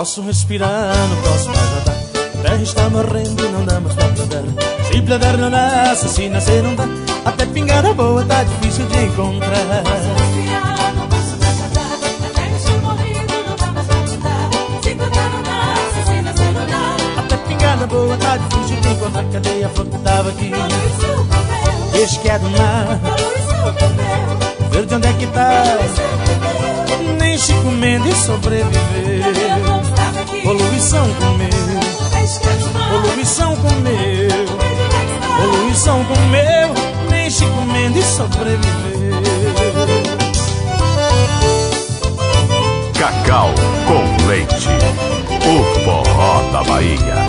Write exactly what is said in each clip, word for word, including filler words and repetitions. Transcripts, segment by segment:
posso respirar no próximo ajudar. A terra está morrendo e não dá mais pra plantar. Se plantar não nasce, se nascer não dá. Até pingada boa tá difícil de encontrar. Posso respirar, não posso mais andar. A terra está morrendo, não dá mais pra plantar. Se plantar não nasce, se nascer não dá. Até pingada boa tá difícil de encontrar. Cadê a flor que tava aqui? Peixe que é do mar, verde onde é que tá? Nem Chico Mendes sobreviveu. Poluição comeu, poluição comeu, poluição comeu. Nem Chico Mendes sobreviveu. Cacau com leite, o forró da Bahia.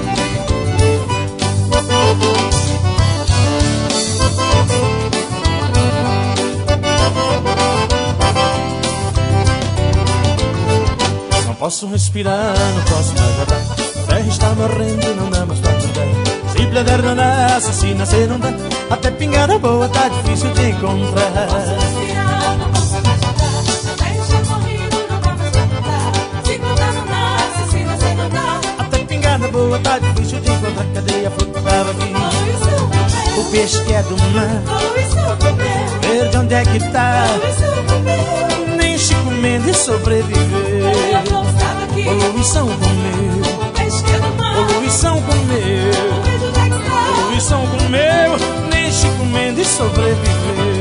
Não posso respirar no próximo ajudar. A terra está morrendo, não dá mais pra plantar. Se plantar não nasce, se nascer não dá. Até pingada boa tá difícil de encontrar. Posso respirar, não posso mais andar. A terra está morrendo, não dá mais pra plantar. Se plantar não nasce, se nascer não dá. Até pingada boa tá difícil de encontrar. Cadê a flor que tava aqui? O peixe que é do mar, verde onde é que tá? Nem Chico Mendes sobreviveu. Poluição comeu, poluição comeu, poluição comeu. Nem Chico Mendes sobreviveu.